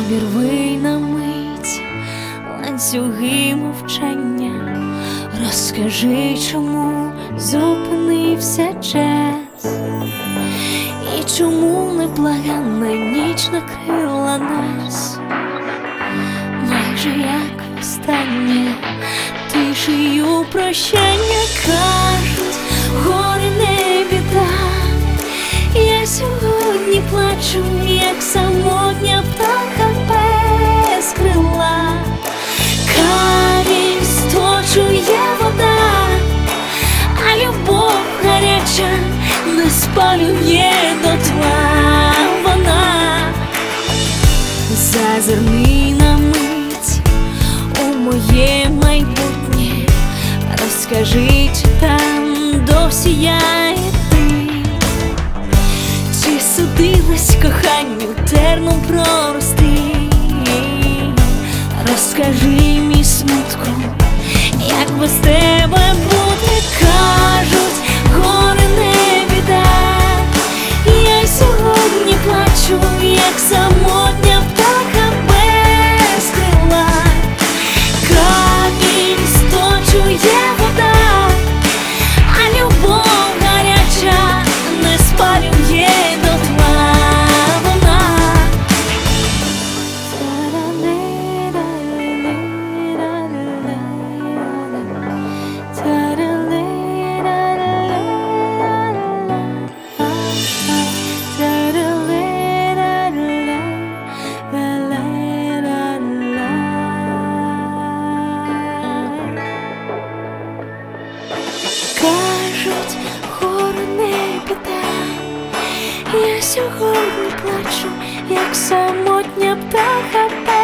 Обірви на мить ланцюги мовчання, розкажи, чому зупинився час, і чому неблаганна ніч накрила нас, майже як востаннє, тишею прощання. Кажуть, горе не біда, я сьогодні плачу, як самотня птаха без крила. Камінь сточує вода, а любов гаряча не спалює дотла. Вона зазирни на мить у моє майбутнє, розкажи, чи там досі я і ти, чи судилась коханню терном прорости. Розкажи, мій смутку, як без тебе бути. Кажуть, горе не біда, я й сьогодні плачу, як самотня птаха без крила. Камінь сточує вода, а любов гаряча не спалює дотла. Кажуть, горе не біда, я сьогодні плачу, як самотня птаха.